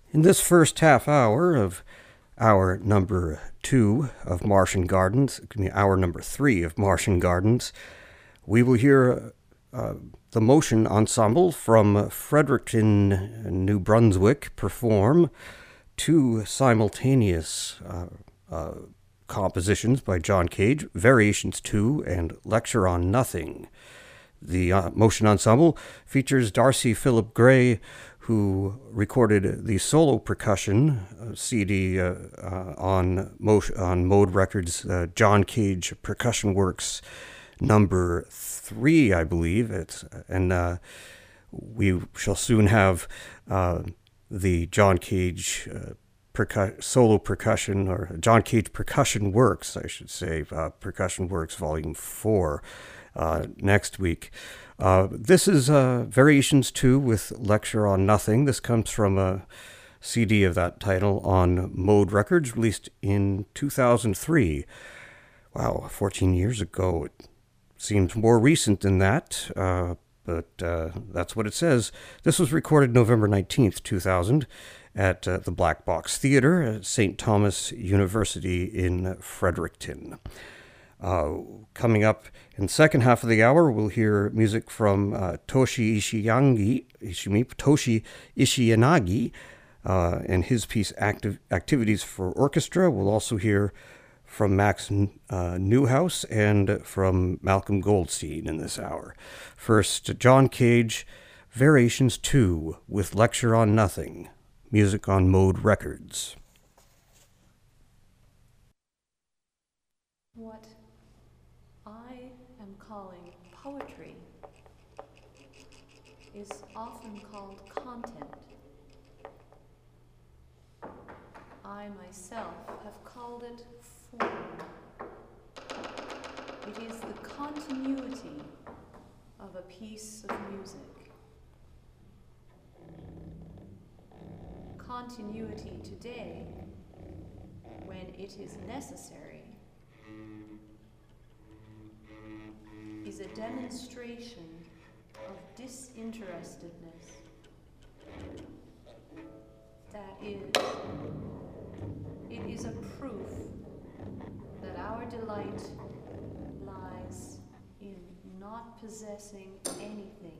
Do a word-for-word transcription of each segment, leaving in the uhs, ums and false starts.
In this first half hour of hour number two of Martian Gardens, excuse me, hour number three of Martian Gardens, we will hear uh, the Motion Ensemble from Fredericton, New Brunswick, perform two simultaneous uh, uh, compositions by John Cage, Variations two and Lecture on Nothing. The uh, Motion Ensemble features Darcy Philip Gray, who recorded the solo percussion uh, C D uh, uh, on, Mo- on Mode Records, uh, John Cage Percussion Works number three, I believe. It's, and uh, we shall soon have uh, the John Cage uh, percu- solo percussion, or John Cage Percussion Works, I should say, uh, Percussion Works Volume four uh, next week. Uh, this is uh, Variations two with Lecture on Nothing. This comes from a C D of that title on Mode Records, released in two thousand three. Wow, fourteen years ago. It seems more recent than that, uh, but uh, that's what it says. This was recorded November nineteenth, two thousand, at uh, the Black Box Theatre at Saint Thomas University in Fredericton. Uh, coming up in the second half of the hour, we'll hear music from uh, Toshi Ishiyangi, Ishimi, Toshi Ishiyanagi uh, and his piece Active Activities for Orchestra. We'll also hear from Max uh, Newhouse and from Malcolm Goldstein in this hour. First, John Cage, Variations two with Lecture on Nothing, music on Mode Records. What I am calling poetry is often called content. I myself have called it form. It is the continuity of a piece of music. Continuity today, when it is necessary, is a demonstration of disinterestedness. That is, it is a proof that our delight lies in not possessing anything.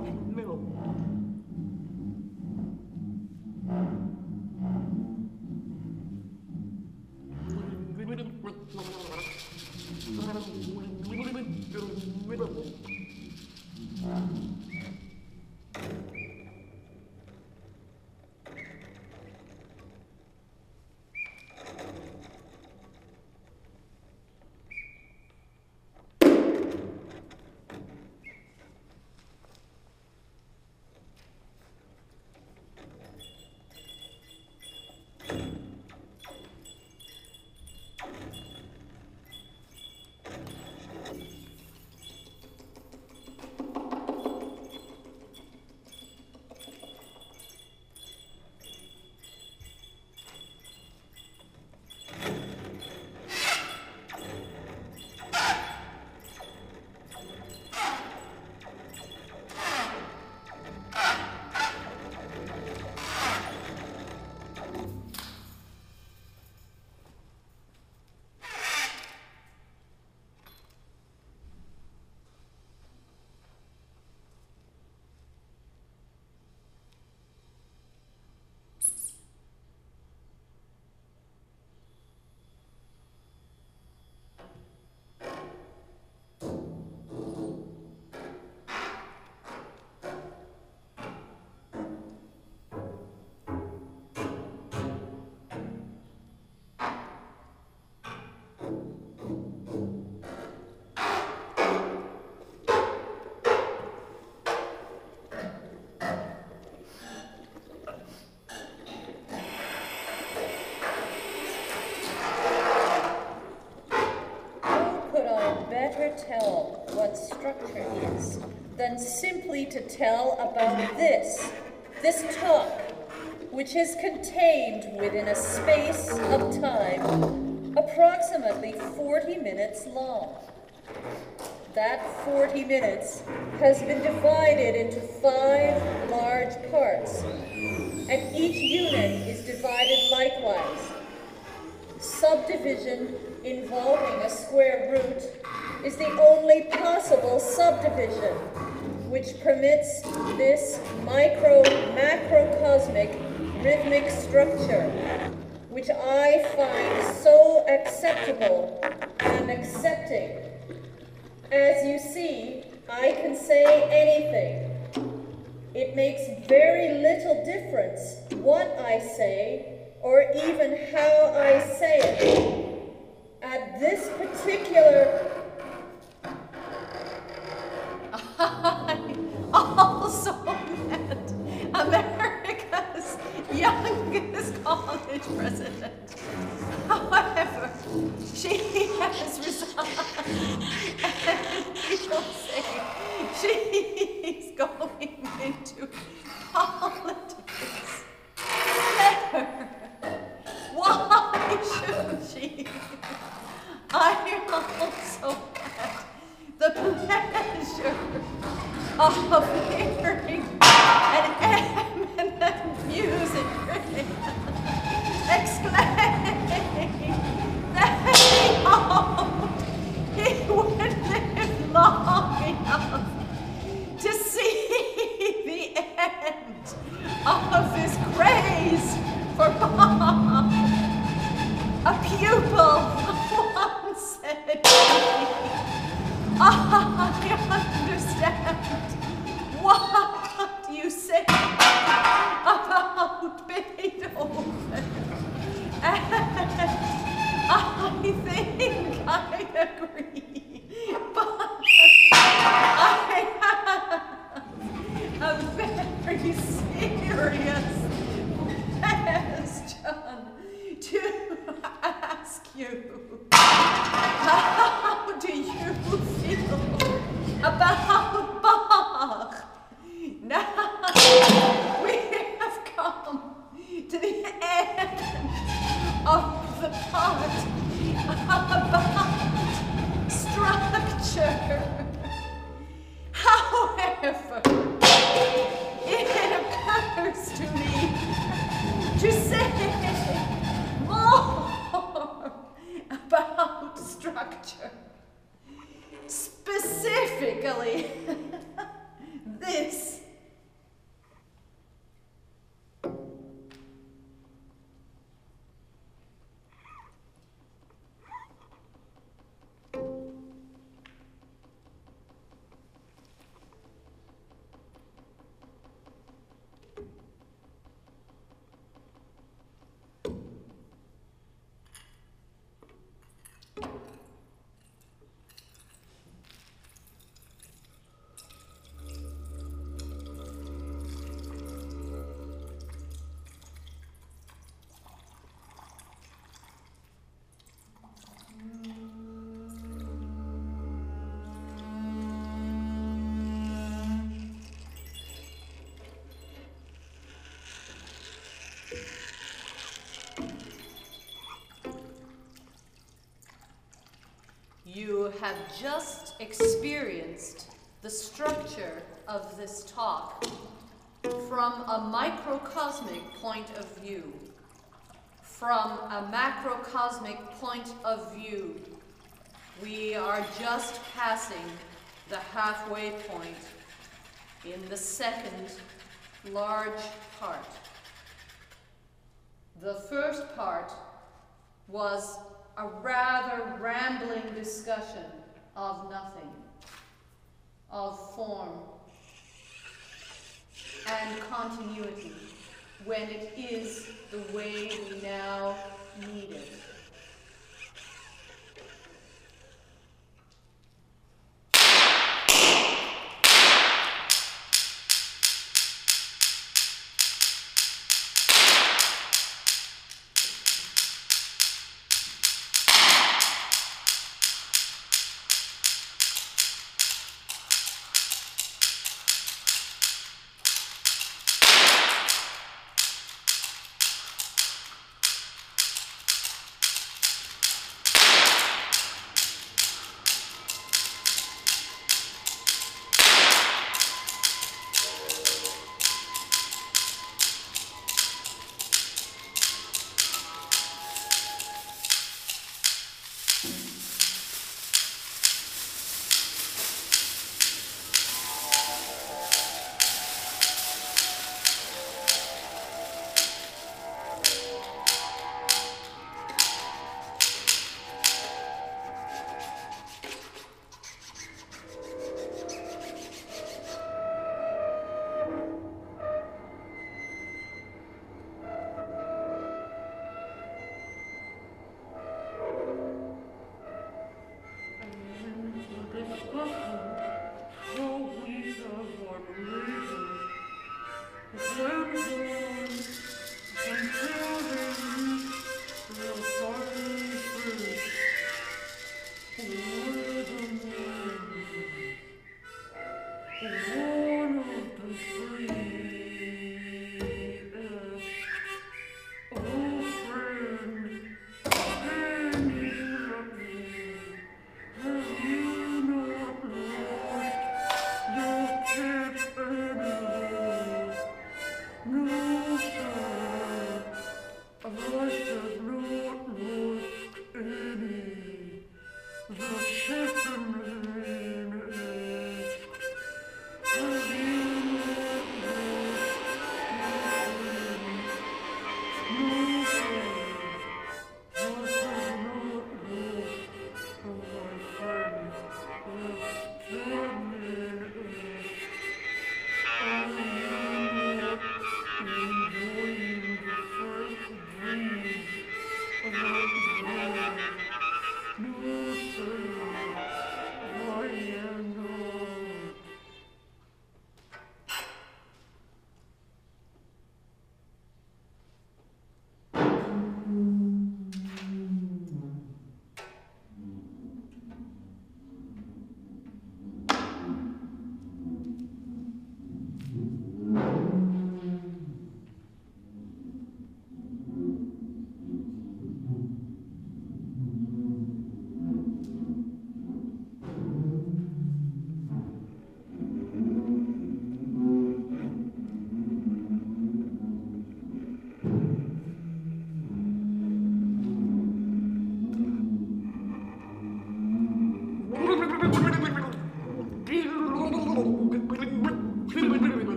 Tell what structure is than simply to tell about this, this talk, which is contained within a space of time approximately forty minutes long. That forty minutes has been divided into five large parts, and each unit is divided likewise. Subdivision involving a square root is the only possible subdivision which permits this micro-macrocosmic rhythmic structure, which I find so acceptable and accepting. As you see, I can say anything. It makes very little difference what I say or even how I say it. At this particular I also met America's youngest college president. However, she has resigned, and people say she's going into politics. Let her. Why should she? I also had the pleasure of hearing an eminent music critic exclaim that he hoped he would live long enough to see the end of his craze for Bach. A pupil once said to me, I understand what you say about Beethoven, and I think I agree, but I have a very serious question to ask you. How do you feel about Bach? Now we have come to the end of the part about structure. However, it occurs to me to say more about have just experienced the structure of this talk from a microcosmic point of view. From a macrocosmic point of view, we are just passing the halfway point in the second large part. The first part was a rather rambling discussion of nothing, of form and continuity, when it is the way we now need it.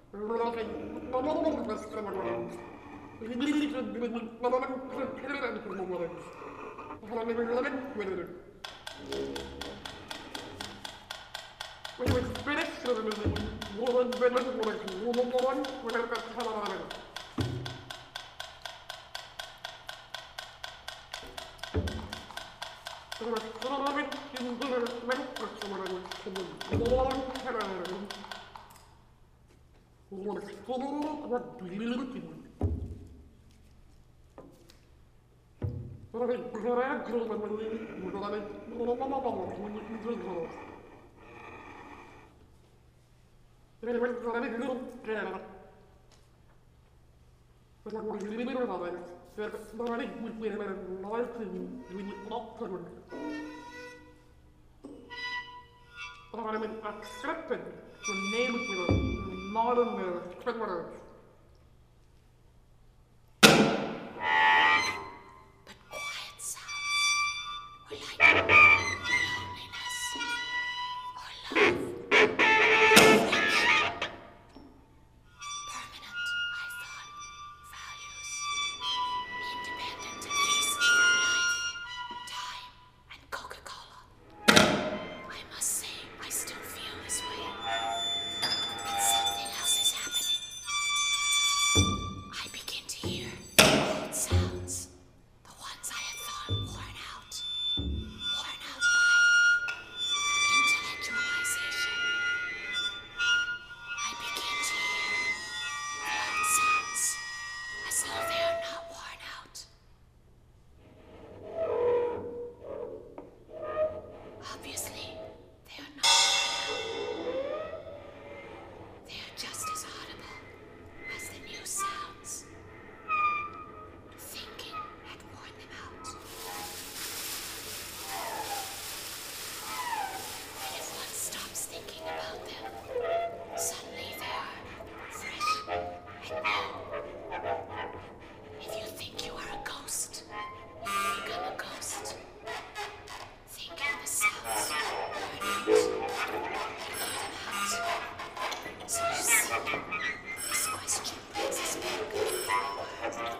Accepted to name it with a modern uh, But quiet sounds were like loneliness or love, friendship. Permanent, I thought, values, independent at least from life, time, and Coca-Cola. I must say, I still feel this way. But something else is happening. I begin to hear old sounds, the ones I had thought worn out, worn out by intellectualization. I begin to hear the old sounds as though they are not worn out. Obviously, they are not worn out. They are just as audible as the new sounds. Thinking had worn them out. And if one stops thinking about them, suddenly they are fresh and new. If you think you are a ghost, you become a ghost. Thinking the sounds worn out, ignore them out. So you see, this question brings us back to the word.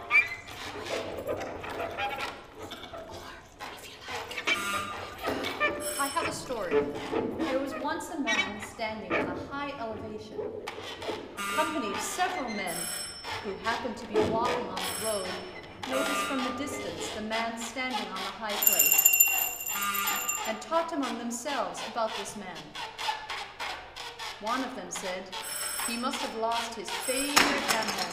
Or, if you like, I have a story. There was once a man standing on a high elevation, accompanied several men who happened to be walking on the road, noticed from the distance the man standing on the high place, and talked among themselves about this man. One of them said he must have lost his favorite animal.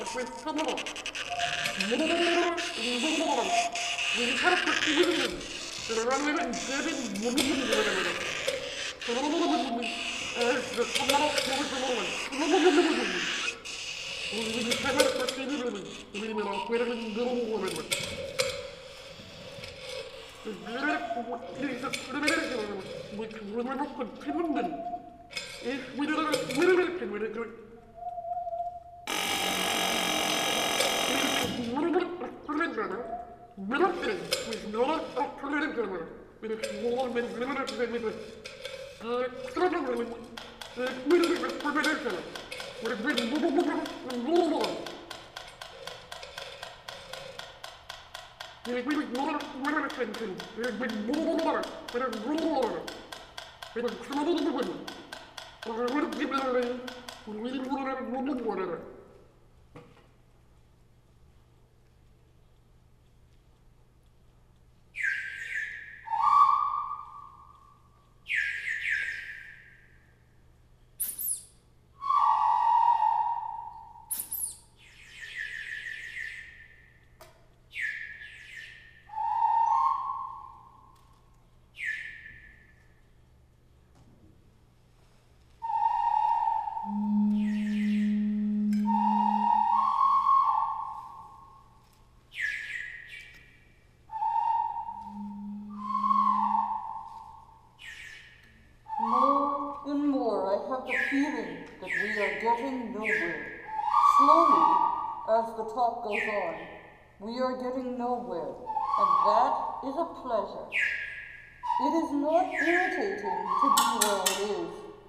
More and more I have the feeling that we are getting nowhere. Slowly, as the talk goes on, we are getting nowhere, and that is a pleasure. It is not irritating to be where it is.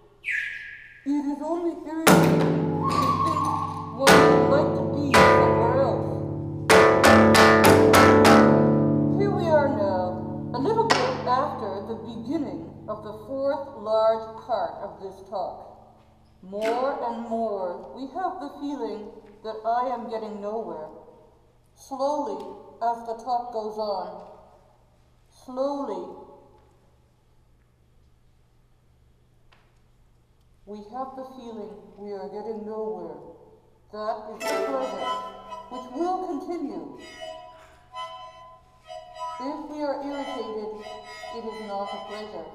It is only irritating to think one would like to be somewhere else. Here we are now, a little bit after the beginning of the fourth large part of this talk. More and more, we have the feeling that I am getting nowhere. Slowly, as the talk goes on, slowly, we have the feeling we are getting nowhere. That is a pleasure, which will continue. If we are irritated, it is not a pleasure.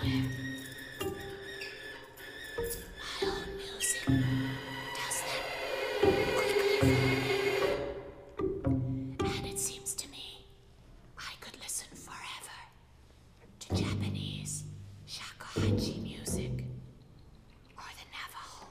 My own music does that quickly for me. And it seems to me I could listen forever to Japanese shakuhachi music or the Navajo.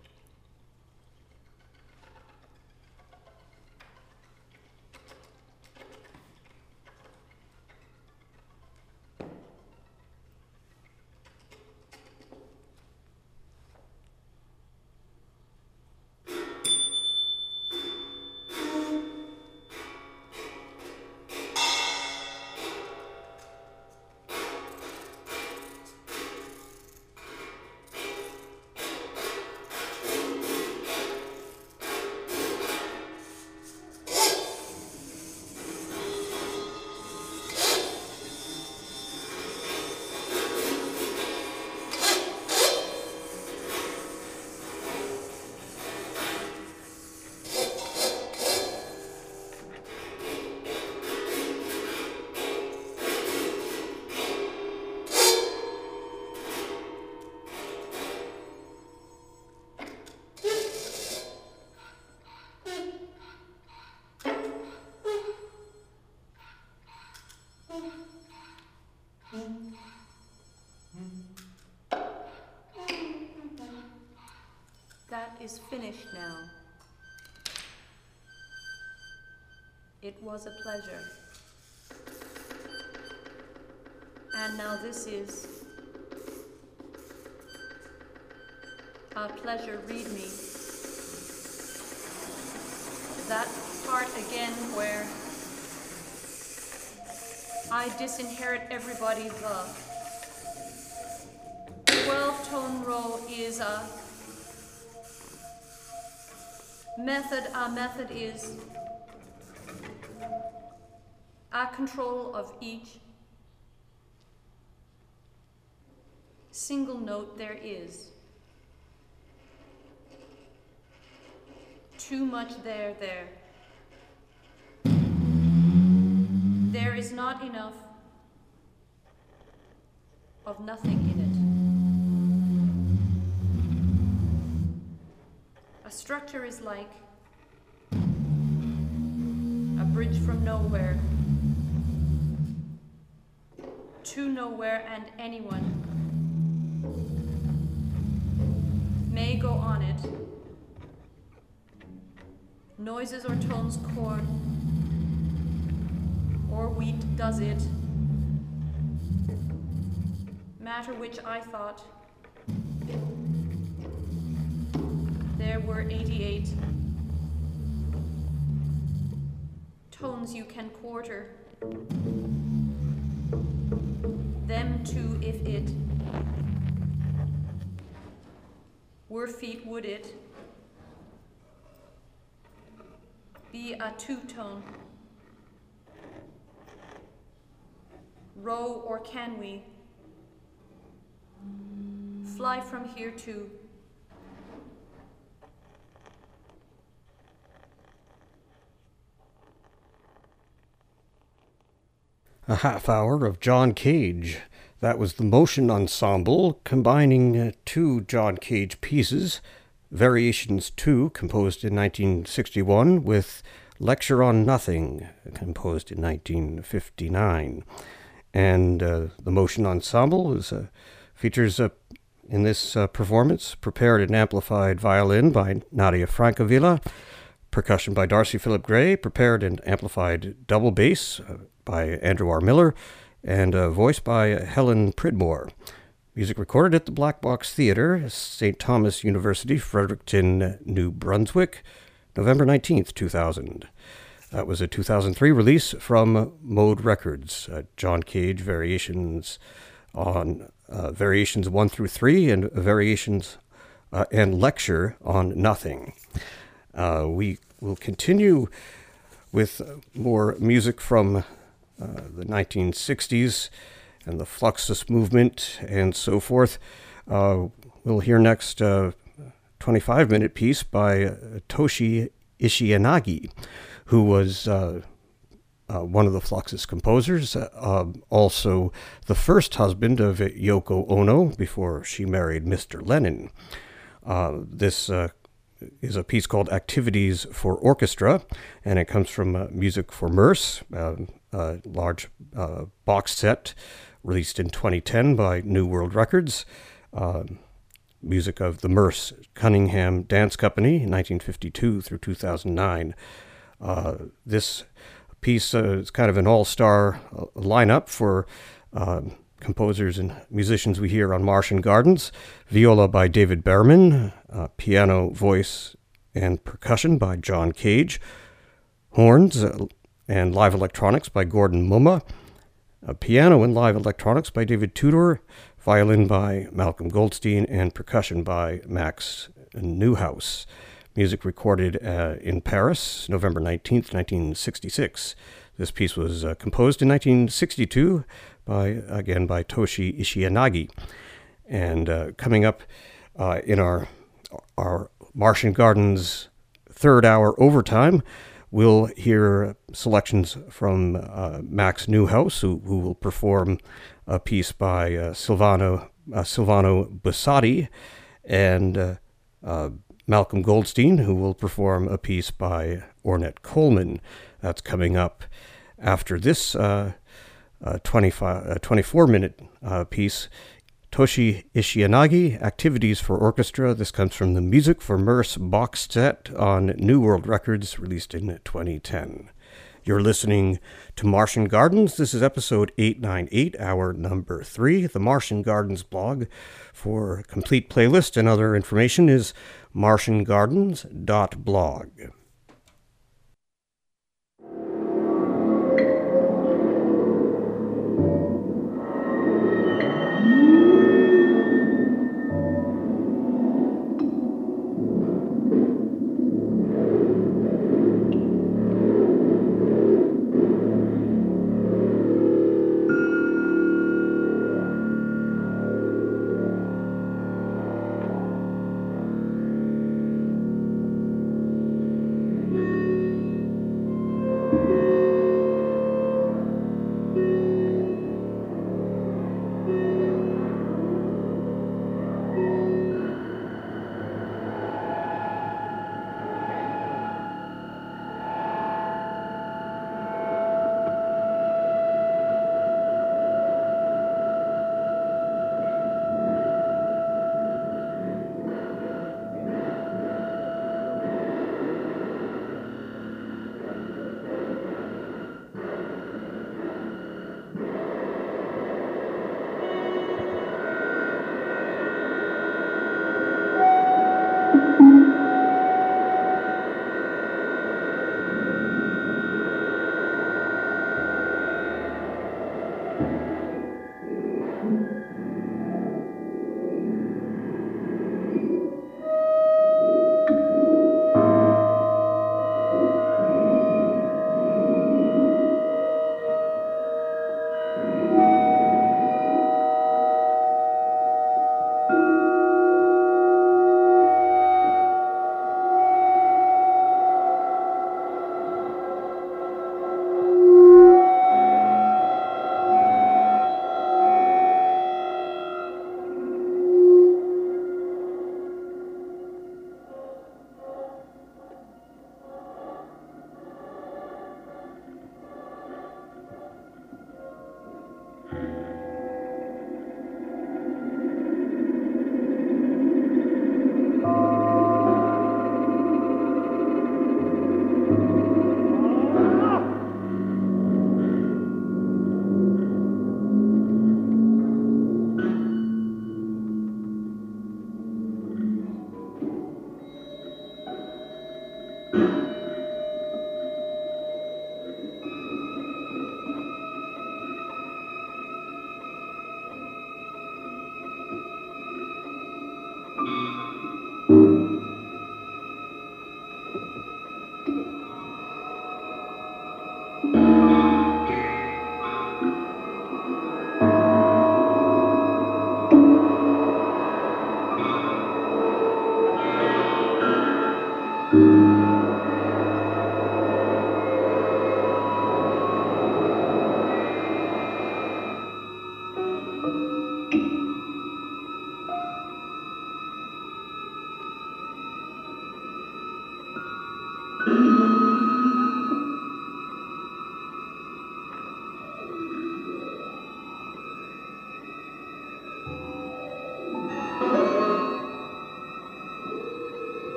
That is finished now. It was a pleasure. And now this is a pleasure. Read me. That part again where I disinherit everybody. The twelve-tone row is a method. A method is a control of each single note there is. Too much there, there. There is not enough of nothing in it. A structure is like a bridge from nowhere to nowhere, and anyone may go on it. Noises or tones, corn or wheat does it. Matter which I thought there were eighty-eight tones you can quarter. Them too, if it were feet, would it be a two-tone row, or can we fly from here to a half hour of John Cage? That was the Motion Ensemble, combining uh, two John Cage pieces, Variations two, composed in nineteen sixty-one, with Lecture on Nothing, composed in nineteen fifty-nine. And uh, the Motion Ensemble is, uh, features uh, in this uh, performance prepared and amplified violin by Nadia Francavilla, percussion by Darcy Philip Gray, prepared and amplified double bass uh, by Andrew R. Miller, and uh, voice by Helen Pridmore. Music recorded at the Black Box Theatre, Saint Thomas University, Fredericton, New Brunswick, November nineteenth, two thousand. That was a two thousand three release from Mode Records, uh, John Cage Variations on uh, Variations one through three, and Variations uh, and Lecture on Nothing. Uh, we will continue with more music from uh, the nineteen sixties and the Fluxus movement and so forth. Uh, we'll hear next a twenty-five minute piece by uh, Toshi Ishiyanagi, who was uh, uh, one of the Fluxus composers, uh, also the first husband of Yoko Ono before she married Mister Lennon. Uh, this uh, is a piece called Activities for Orchestra, and it comes from uh, Music for Merce, uh, a large uh, box set released in twenty ten by New World Records. Uh, music of the Merce Cunningham Dance Company, nineteen fifty-two through two thousand nine. Uh, this piece uh, is kind of an all-star uh, lineup for uh, composers and musicians we hear on Martian Gardens. Viola by David Behrman, uh, piano, voice, and percussion by John Cage, horns uh, and live electronics by Gordon Mumma, uh, piano and live electronics by David Tudor, violin by Malcolm Goldstein, and percussion by Max Neuhaus. Music recorded uh, in Paris, November nineteenth, nineteen sixty-six. This piece was uh, composed in nineteen sixty-two, by again by Toshi Ishiyanagi. And uh, coming up uh, in our our Martian Gardens third hour overtime, we'll hear selections from uh, Max Neuhaus, who, who will perform a piece by uh, Silvano uh, Silvano Bussati, and uh, uh, Malcolm Goldstein, who will perform a piece by Ornette Coleman. That's coming up after this uh, uh, twenty-five, uh, twenty-four minute uh, piece. Toshi Ishiyanagi, Activities for Orchestra. This comes from the Music for Merce box set on New World Records, released in twenty ten. You're listening to Martian Gardens. This is episode eight ninety-eight, hour number three. The Martian Gardens blog for complete playlist and other information is martian gardens dot blog.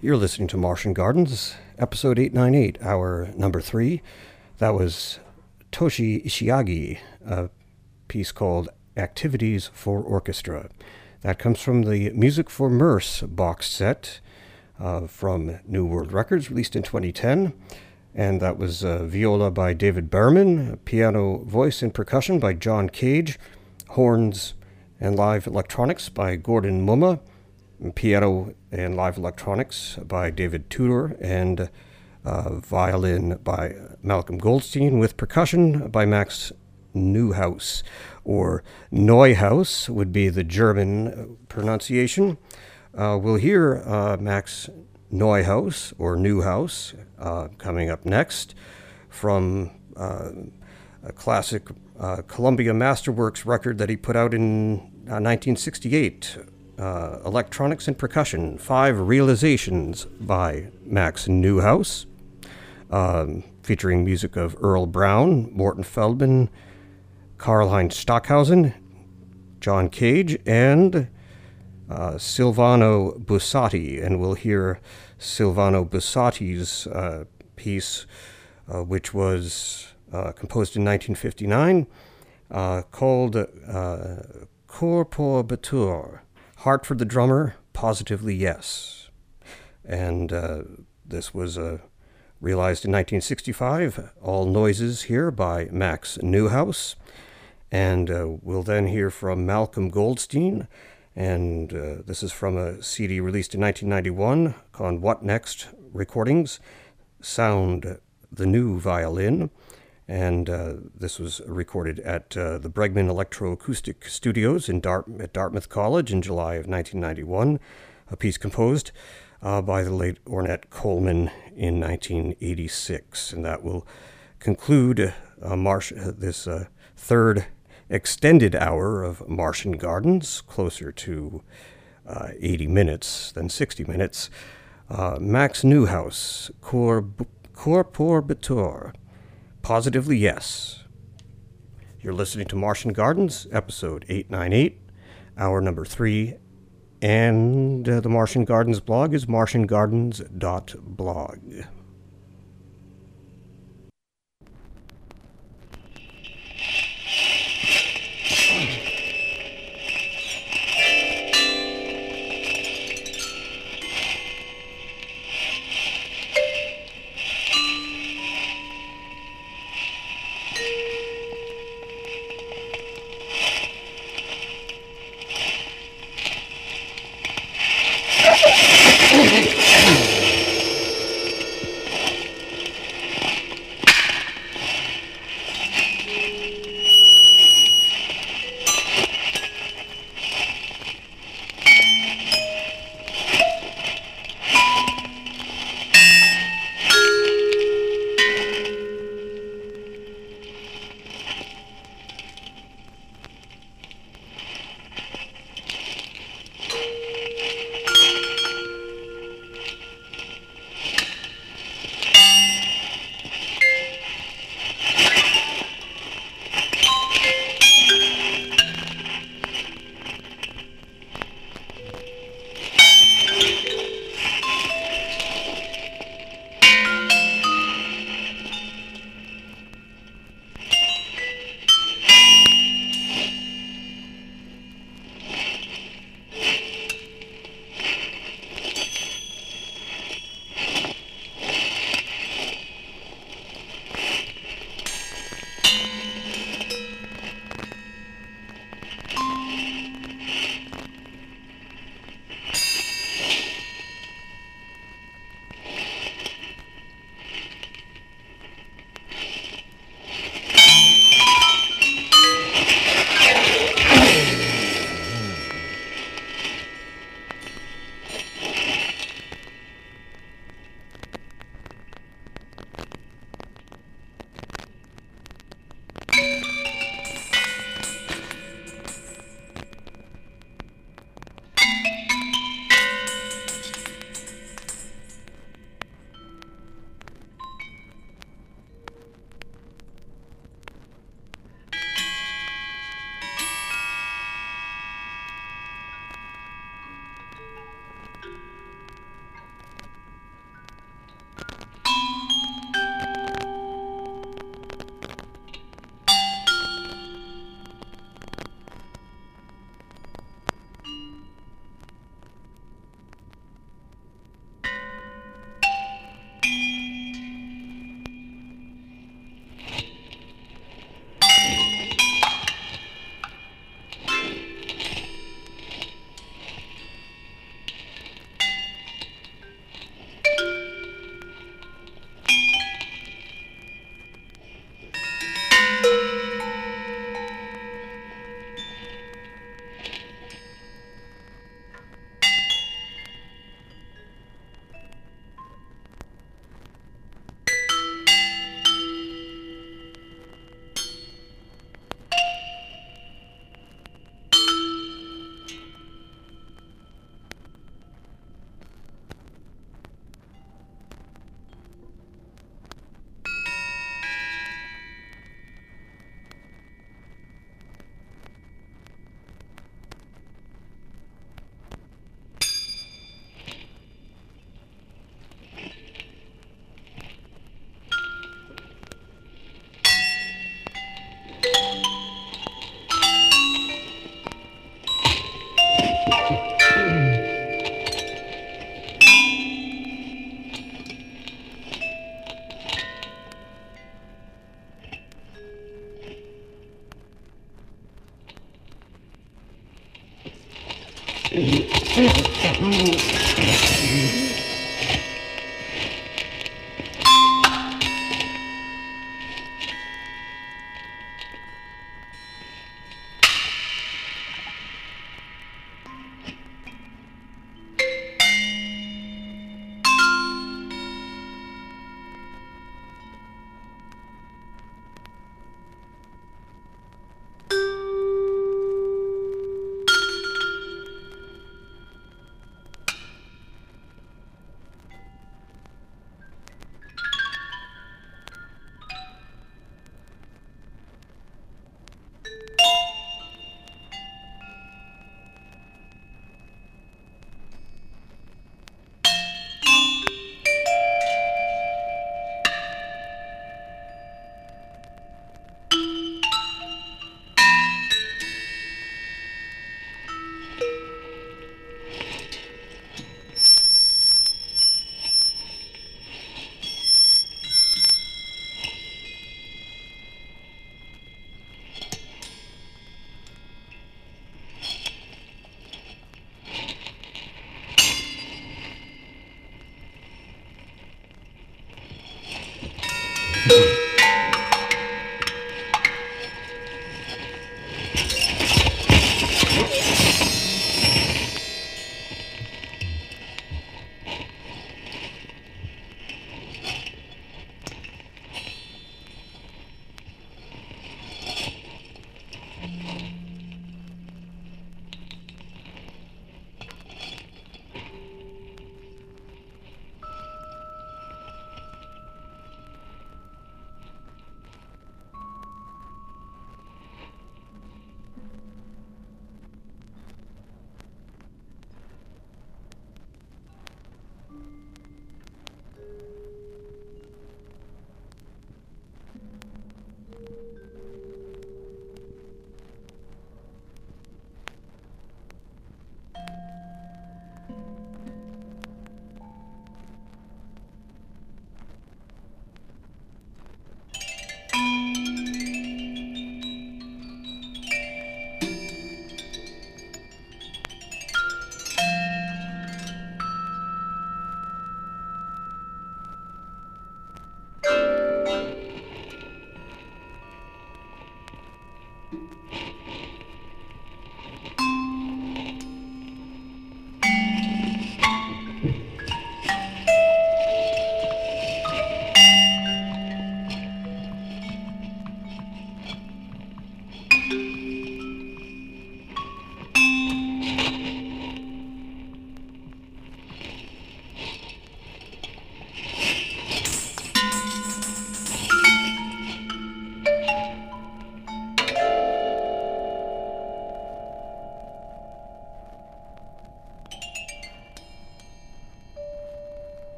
You're listening to Martian Gardens, episode eight ninety-eight, hour number three. That was Toshi Ishiagi, a piece called Activities for Orchestra. That comes from the Music for Merce box set uh, from New World Records, released in twenty ten. And that was uh, viola by David Berman, piano, voice, and percussion by John Cage, horns and live electronics by Gordon Mumma, piano and live electronics by David Tudor, and uh, violin by Malcolm Goldstein, with percussion by Max Neuhaus, or Neuhaus would be the German pronunciation. Uh, we'll hear uh, Max Neuhaus, or Neuhaus, uh, coming up next from uh, a classic uh, Columbia Masterworks record that he put out in uh, nineteen sixty-eight, uh, Electronics and Percussion, Five Realizations by Max Neuhaus, um, featuring music of Earl Brown, Morton Feldman, Karlheinz Stockhausen, John Cage, and uh, Silvano Bussati. And we'll hear Silvano Bussati's uh, piece, uh, which was uh, composed in nineteen fifty-nine, uh, called uh, Cor pour Batur, Heart for the Drummer, Positively Yes. And uh, this was uh, realized in nineteen sixty-five, All Noises here by Max Neuhaus. And uh, we'll then hear from Malcolm Goldstein, and uh, this is from a C D released in nineteen ninety-one called What Next Recordings, Sound the New Violin. And uh, this was recorded at uh, the Bregman Electroacoustic Studios in Dart- at Dartmouth College in July of nineteen ninety-one, a piece composed uh, by the late Ornette Coleman in nineteen eighty-six. And that will conclude uh, Marsh- uh, this uh, third extended hour of Martian Gardens, closer to uh, eighty minutes than sixty minutes. Uh, Max Neuhaus, Cor, Cor pour Batur, Positively Yes. You're listening to Martian Gardens, episode eight ninety-eight, hour number three, and uh, the Martian Gardens blog is martian gardens dot blog.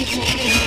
Thank you.